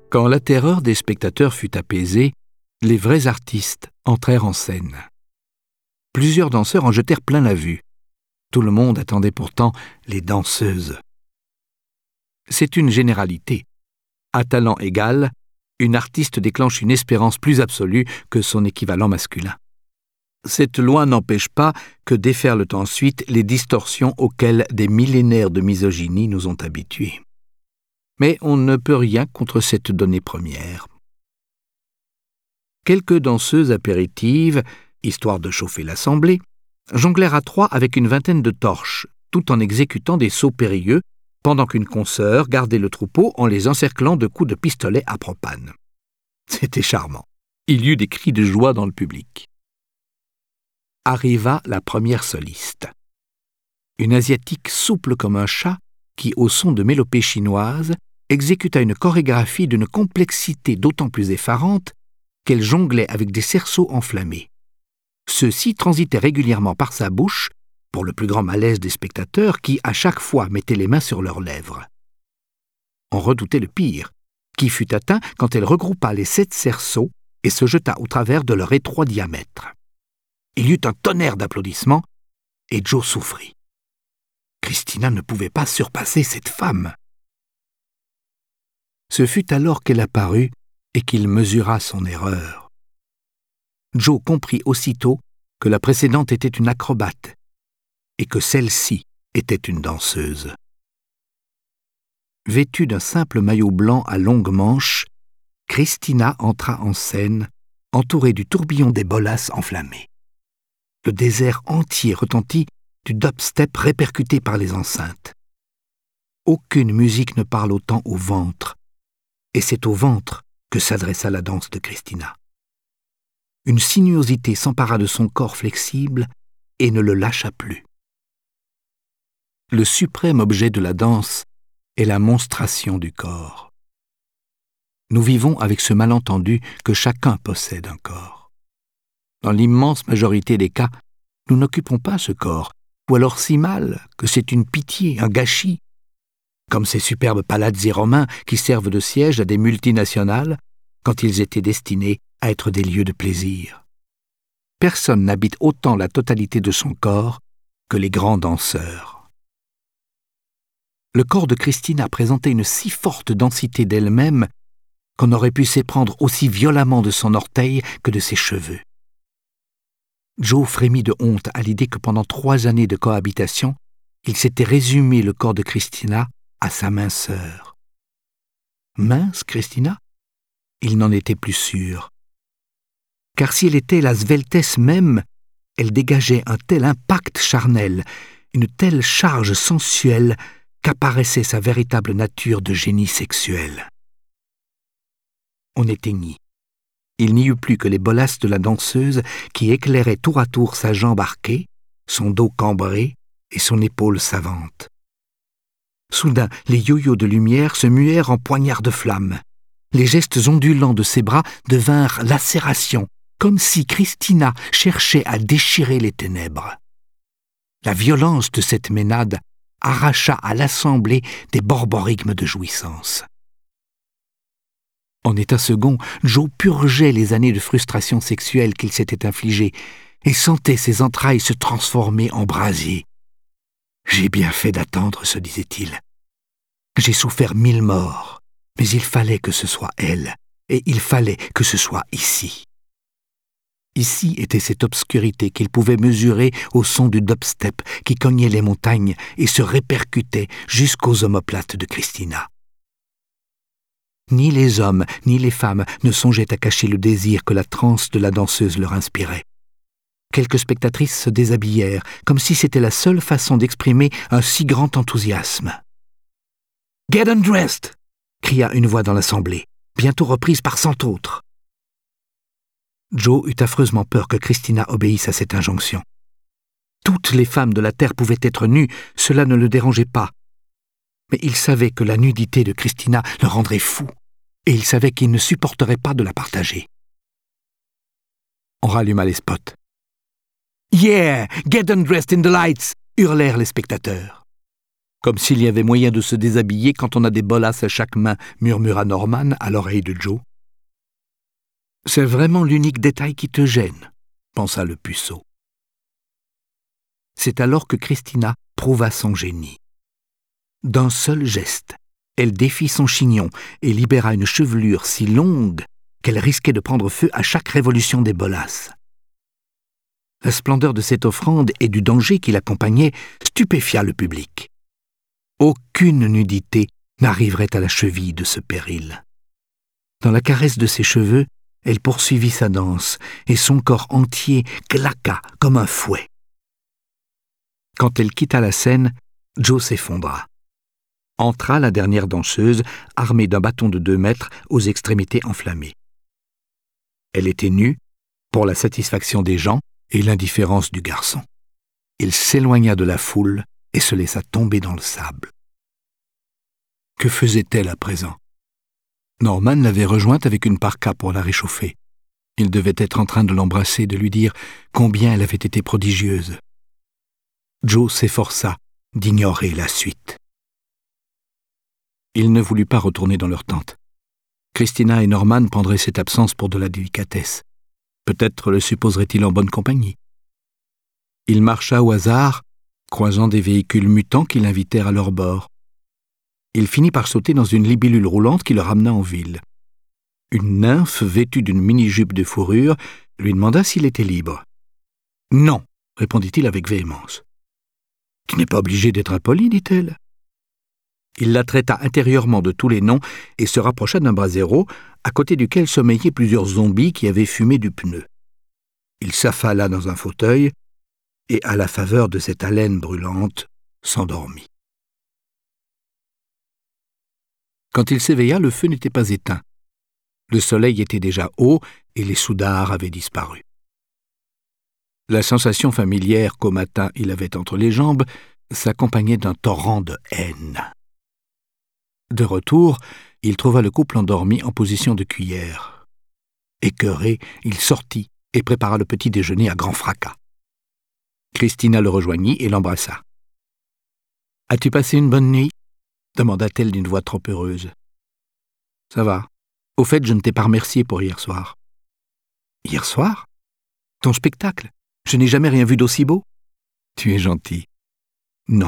Quand la terreur des spectateurs fut apaisée, les vrais artistes entrèrent en scène. Plusieurs danseurs en jetèrent plein la vue. Tout le monde attendait pourtant les danseuses. C'est une généralité. À talent égal, une artiste déclenche une espérance plus absolue que son équivalent masculin. Cette loi n'empêche pas que déferlent ensuite les distorsions auxquelles des millénaires de misogynie nous ont habitués. Mais on ne peut rien contre cette donnée première. Quelques danseuses apéritives, histoire de chauffer l'assemblée, jonglèrent à trois avec une vingtaine de torches, tout en exécutant des sauts périlleux, pendant qu'une consoeur gardait le troupeau en les encerclant de coups de pistolet à propane. C'était charmant. Il y eut des cris de joie dans le public. Arriva la première soliste. Une Asiatique souple comme un chat qui, au son de mélopées chinoises, exécuta une chorégraphie d'une complexité d'autant plus effarante qu'elle jonglait avec des cerceaux enflammés. Ceux-ci transitaient régulièrement par sa bouche, pour le plus grand malaise des spectateurs qui, à chaque fois, mettaient les mains sur leurs lèvres. On redoutait le pire, qui fut atteint quand elle regroupa les 7 cerceaux et se jeta au travers de leur étroit diamètre. Il y eut un tonnerre d'applaudissements, et Joe souffrit. Christina ne pouvait pas surpasser cette femme. Ce fut alors qu'elle apparut et qu'il mesura son erreur. Joe comprit aussitôt que la précédente était une acrobate et que celle-ci était une danseuse. Vêtue d'un simple maillot blanc à longues manches, Christina entra en scène, entourée du tourbillon des bolas enflammées. Le désert entier retentit du dubstep répercuté par les enceintes. Aucune musique ne parle autant au ventre, et c'est au ventre que s'adressa la danse de Christina. Une sinuosité s'empara de son corps flexible et ne le lâcha plus. Le suprême objet de la danse est la monstration du corps. Nous vivons avec ce malentendu que chacun possède un corps. Dans l'immense majorité des cas, nous n'occupons pas ce corps, ou alors si mal que c'est une pitié, un gâchis, comme ces superbes palazzi romains qui servent de siège à des multinationales quand ils étaient destinés à être des lieux de plaisir. Personne n'habite autant la totalité de son corps que les grands danseurs. Le corps de Christina présentait une si forte densité d'elle-même qu'on aurait pu s'éprendre aussi violemment de son orteil que de ses cheveux. Joe frémit de honte à l'idée que pendant 3 années de cohabitation, il s'était résumé le corps de Christina à sa minceur. Mince, Christina ? Il n'en était plus sûr. Car si elle était la sveltesse même, elle dégageait un tel impact charnel, une telle charge sensuelle, qu'apparaissait sa véritable nature de génie sexuel. On éteignit. Il n'y eut plus que les bolasses de la danseuse qui éclairaient tour à tour sa jambe arquée, son dos cambré et son épaule savante. Soudain, les yo-yos de lumière se muèrent en poignards de flamme. Les gestes ondulants de ses bras devinrent lacérations, comme si Christina cherchait à déchirer les ténèbres. La violence de cette ménade arracha à l'assemblée des borborigmes de jouissance. En état second, Joe purgeait les années de frustration sexuelle qu'il s'était infligées et sentait ses entrailles se transformer en brasier. « J'ai bien fait d'attendre, se disait-il. J'ai souffert 1000 morts, mais il fallait que ce soit elle, et il fallait que ce soit ici. » Ici était cette obscurité qu'il pouvait mesurer au son du dubstep qui cognait les montagnes et se répercutait jusqu'aux omoplates de Christina. Ni les hommes, ni les femmes ne songeaient à cacher le désir que la transe de la danseuse leur inspirait. Quelques spectatrices se déshabillèrent, comme si c'était la seule façon d'exprimer un si grand enthousiasme. « Get undressed !» cria une voix dans l'assemblée, bientôt reprise par 100 autres. Joe eut affreusement peur que Christina obéisse à cette injonction. Toutes les femmes de la terre pouvaient être nues, cela ne le dérangeait pas. Mais il savait que la nudité de Christina le rendrait fou, et il savait qu'il ne supporterait pas de la partager. On ralluma les spots. « Yeah! Get undressed in the lights !» hurlèrent les spectateurs. Comme s'il y avait moyen de se déshabiller quand on a des bolasses à chaque main, murmura Norman à l'oreille de Joe. C'est vraiment l'unique détail qui te gêne, pensa le puceau. C'est alors que Christina prouva son génie. D'un seul geste, elle défit son chignon et libéra une chevelure si longue qu'elle risquait de prendre feu à chaque révolution des bolasses. La splendeur de cette offrande et du danger qui l'accompagnait stupéfia le public. Aucune nudité n'arriverait à la cheville de ce péril. Dans la caresse de ses cheveux, elle poursuivit sa danse, et son corps entier claqua comme un fouet. Quand elle quitta la scène, Joe s'effondra. Entra la dernière danseuse, armée d'un bâton de 2 mètres aux extrémités enflammées. Elle était nue, pour la satisfaction des gens et l'indifférence du garçon. Il s'éloigna de la foule et se laissa tomber dans le sable. Que faisait-elle à présent? Norman l'avait rejointe avec une parka pour la réchauffer. Il devait être en train de l'embrasser, de lui dire combien elle avait été prodigieuse. Joe s'efforça d'ignorer la suite. Il ne voulut pas retourner dans leur tente. Christina et Norman prendraient cette absence pour de la délicatesse. Peut-être le supposerait-il en bonne compagnie. Il marcha au hasard, croisant des véhicules mutants qui l'invitèrent à leur bord. Il finit par sauter dans une libellule roulante qui le ramena en ville. Une nymphe vêtue d'une mini-jupe de fourrure lui demanda s'il était libre. « Non », répondit-il avec véhémence. « Tu n'es pas obligé d'être impoli, dit-elle. » Il la traita intérieurement de tous les noms et se rapprocha d'un brasero, à côté duquel sommeillaient plusieurs zombies qui avaient fumé du pneu. Il s'affala dans un fauteuil et, à la faveur de cette haleine brûlante, s'endormit. Quand il s'éveilla, le feu n'était pas éteint. Le soleil était déjà haut et les soudards avaient disparu. La sensation familière qu'au matin il avait entre les jambes s'accompagnait d'un torrent de haine. De retour, il trouva le couple endormi en position de cuillère. Écœuré, il sortit et prépara le petit déjeuner à grand fracas. Christina le rejoignit et l'embrassa. « As-tu passé une bonne nuit ?» demanda-t-elle d'une voix trop heureuse. « Ça va. Au fait, je ne t'ai pas remercié pour hier soir. »« Hier soir ? Ton spectacle ? Je n'ai jamais rien vu d'aussi beau. »« Tu es gentil. »« Non. »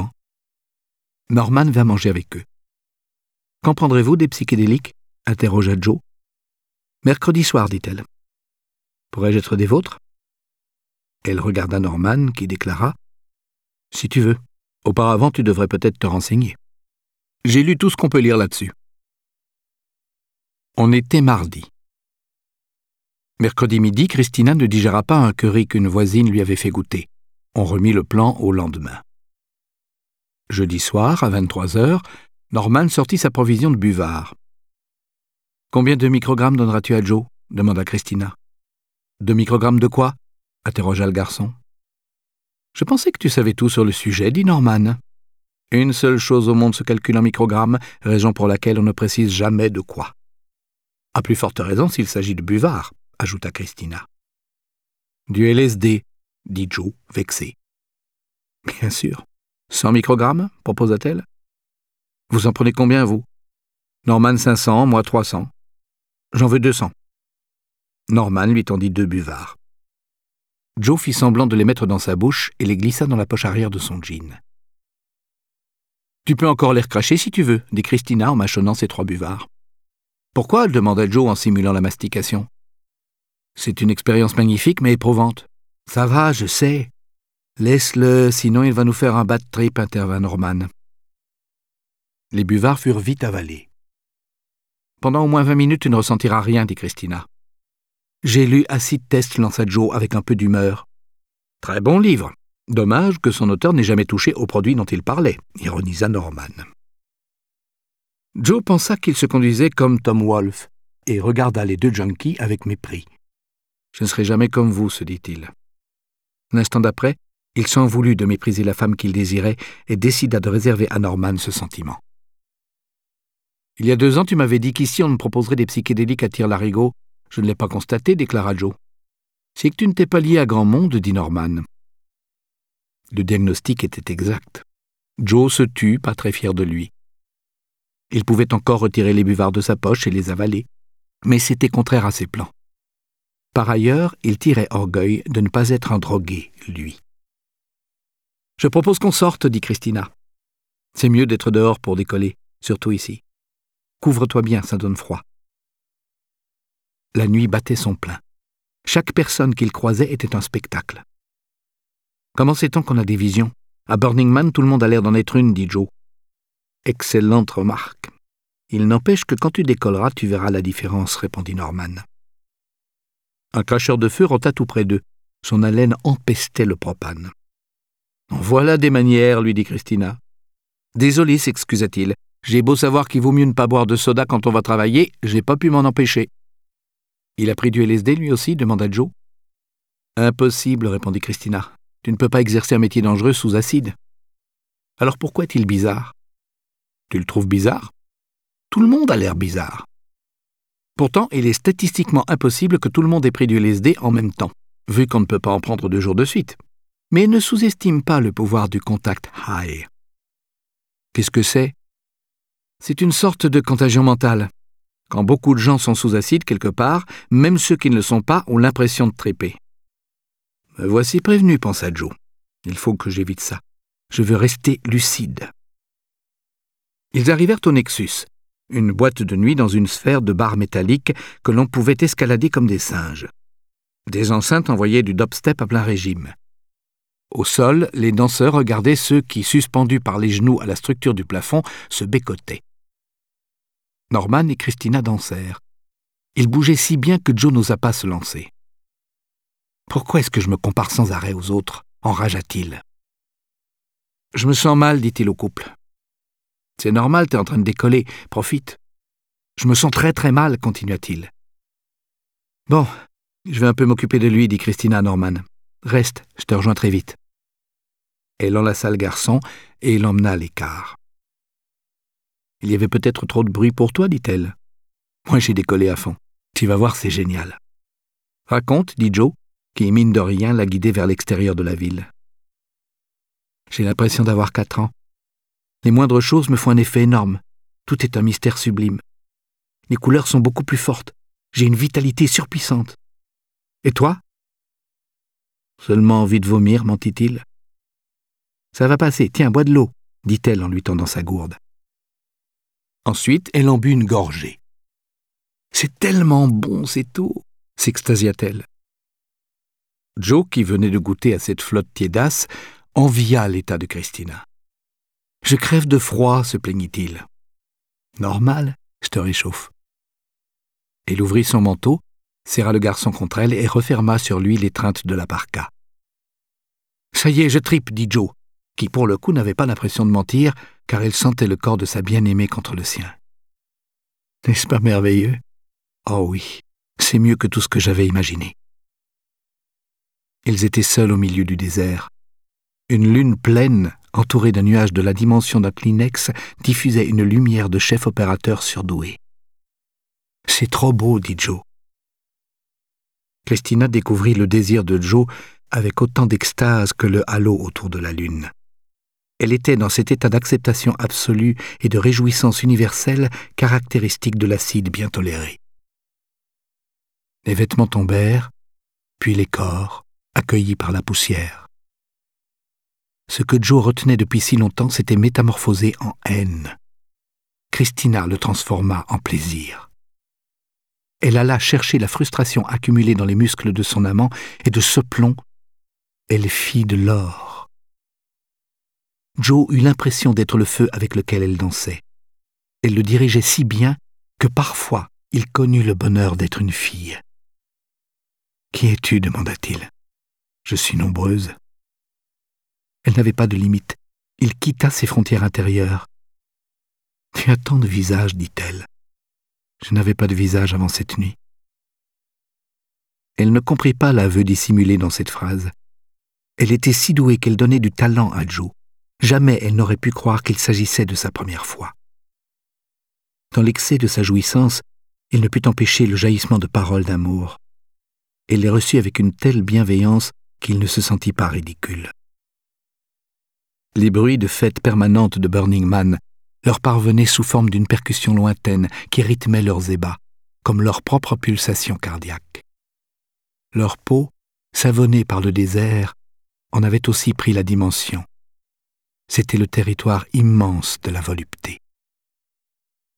Norman vint manger avec eux. « Quand prendrez-vous des psychédéliques ?» interrogea Joe. « Mercredi soir, dit-elle. »« Pourrais-je être des vôtres ?» Elle regarda Norman, qui déclara « Si tu veux. Auparavant, tu devrais peut-être te renseigner. J'ai lu tout ce qu'on peut lire là-dessus. » On était mardi. Mercredi midi, Christina ne digéra pas un curry qu'une voisine lui avait fait goûter. On remit le plan au lendemain. Jeudi soir, à 23h, Norman sortit sa provision de buvard. « Combien de microgrammes donneras-tu à Joe ?» demanda Christina. « 2 microgrammes de quoi ?» interrogea le garçon. « Je pensais que tu savais tout sur le sujet, dit Norman. Une seule chose au monde se calcule en microgrammes, raison pour laquelle on ne précise jamais de quoi. À plus forte raison s'il s'agit de buvard, ajouta Christina. Du LSD, dit Joe, vexé. Bien sûr. 100 microgrammes, proposa-t-elle. Vous en prenez combien, vous? Norman 500, moi 300. J'en veux 200. Norman lui tendit 2 buvards. Joe fit semblant de les mettre dans sa bouche et les glissa dans la poche arrière de son jean. Tu peux encore les recracher si tu veux, dit Christina en mâchonnant ses 3 buvards. Pourquoi demanda Joe en simulant la mastication. C'est une expérience magnifique mais éprouvante. Ça va, je sais. Laisse-le, sinon il va nous faire un bad trip, intervint Norman. Les buvards furent vite avalés. Pendant au moins 20 minutes, tu ne ressentiras rien, dit Christina. J'ai lu Acid Test, lança Joe avec un peu d'humeur. Très bon livre. Dommage que son auteur n'ait jamais touché au produit dont il parlait, ironisa Norman. Joe pensa qu'il se conduisait comme Tom Wolfe et regarda les 2 junkies avec mépris. Je ne serai jamais comme vous, se dit-il. L'instant d'après, il s'en voulut de mépriser la femme qu'il désirait et décida de réserver à Norman ce sentiment. Il y a 2 ans, tu m'avais dit qu'ici on me proposerait des psychédéliques à tire-larigot. Je ne l'ai pas constaté, déclara Joe. C'est que tu ne t'es pas lié à grand monde, dit Norman. Le diagnostic était exact. Joe se tut, pas très fier de lui. Il pouvait encore retirer les buvards de sa poche et les avaler, mais c'était contraire à ses plans. Par ailleurs, il tirait orgueil de ne pas être un drogué, lui. « Je propose qu'on sorte, dit Christina. C'est mieux d'être dehors pour décoller, surtout ici. Couvre-toi bien, ça donne froid. » La nuit battait son plein. Chaque personne qu'il croisait était un spectacle. « Comment sait-on qu'on a des visions? À Burning Man, tout le monde a l'air d'en être une, dit Joe. Excellente remarque. Il n'empêche que quand tu décolleras, tu verras la différence, répondit Norman. Un cracheur de feu rôta tout près d'eux. Son haleine empestait le propane. Voilà des manières, lui dit Christina. Désolé, s'excusa-t-il. J'ai beau savoir qu'il vaut mieux ne pas boire de soda quand on va travailler, j'ai pas pu m'en empêcher. Il a pris du LSD lui aussi, demanda Joe. Impossible, répondit Christina. Tu ne peux pas exercer un métier dangereux sous acide. Alors pourquoi est-il bizarre? Tu le trouves bizarre? Tout le monde a l'air bizarre. Pourtant, il est statistiquement impossible que tout le monde ait pris du LSD en même temps, vu qu'on ne peut pas en prendre 2 jours de suite. Mais ne sous-estime pas le pouvoir du contact high. Qu'est-ce que c'est? C'est une sorte de contagion mentale. Quand beaucoup de gens sont sous acide quelque part, même ceux qui ne le sont pas ont l'impression de tréper. Me voici prévenu, pensa Joe. Il faut que j'évite ça. Je veux rester lucide. Ils arrivèrent au Nexus, une boîte de nuit dans une sphère de barres métalliques que l'on pouvait escalader comme des singes. Des enceintes envoyaient du dubstep à plein régime. Au sol, les danseurs regardaient ceux qui, suspendus par les genoux à la structure du plafond, se bécotaient. Norman et Christina dansèrent. Ils bougeaient si bien que Joe n'osa pas se lancer. « Pourquoi est-ce que je me compare sans arrêt aux autres ?» enragea-t-il. « Je me sens mal, dit-il au couple. « C'est normal, t'es en train de décoller, profite. »« Je me sens très très mal, continua-t-il. »« Bon, je vais un peu m'occuper de lui, dit Christina à Norman. Reste, je te rejoins très vite. » Elle enlaça le garçon et l'emmena à l'écart. « Il y avait peut-être trop de bruit pour toi, dit-elle. Moi, j'ai décollé à fond. Tu vas voir, c'est génial. »« Raconte, dit Joe, qui, mine de rien, la guidait vers l'extérieur de la ville. « J'ai l'impression d'avoir 4 ans. Les moindres choses me font un effet énorme. Tout est un mystère sublime. Les couleurs sont beaucoup plus fortes. J'ai une vitalité surpuissante. Et toi? » Seulement envie de vomir, mentit-il. Ça va passer, tiens, bois de l'eau, dit-elle en lui tendant sa gourde. Ensuite, elle en but une gorgée. C'est tellement bon, cette eau, s'extasia-t-elle. Joe, qui venait de goûter à cette flotte tiédasse, envia l'état de Christina. Je crève de froid, se plaignit-il. Normal, je te réchauffe. Elle ouvrit son manteau, serra le garçon contre elle et referma sur lui l'étreinte de la parka. Ça y est, je tripe, dit Joe, qui pour le coup n'avait pas l'impression de mentir, car elle sentait le corps de sa bien-aimée contre le sien. N'est-ce pas merveilleux? Oh oui, c'est mieux que tout ce que j'avais imaginé. Ils étaient seuls au milieu du désert. Une lune pleine, entourée d'un nuage de la dimension d'un Kleenex, diffusait une lumière de chef opérateur surdoué. « C'est trop beau, dit Joe. » Christina découvrit le désir de Joe avec autant d'extase que le halo autour de la lune. Elle était dans cet état d'acceptation absolue et de réjouissance universelle caractéristique de l'acide bien toléré. Les vêtements tombèrent, puis les corps, accueillis par la poussière. Ce que Joe retenait depuis si longtemps s'était métamorphosé en haine. Christina le transforma en plaisir. Elle alla chercher la frustration accumulée dans les muscles de son amant, et de ce plomb, elle fit de l'or. Joe eut l'impression d'être le feu avec lequel elle dansait. Elle le dirigeait si bien que parfois il connut le bonheur d'être une fille. « Qui es-tu » demanda-t-il. « Je suis nombreuse. » Elle n'avait pas de limite. Il quitta ses frontières intérieures. « Tu as tant de visages, dit-elle. Je n'avais pas de visage avant cette nuit. » Elle ne comprit pas l'aveu dissimulé dans cette phrase. Elle était si douée qu'elle donnait du talent à Joe. Jamais elle n'aurait pu croire qu'il s'agissait de sa première fois. Dans l'excès de sa jouissance, il ne put empêcher le jaillissement de paroles d'amour. Elle les reçut avec une telle bienveillance qu'il ne se sentit pas ridicule. Les bruits de fête permanente de Burning Man leur parvenaient sous forme d'une percussion lointaine qui rythmait leurs ébats, comme leur propre pulsation cardiaque. Leur peau, savonnée par le désert, en avait aussi pris la dimension. C'était le territoire immense de la volupté.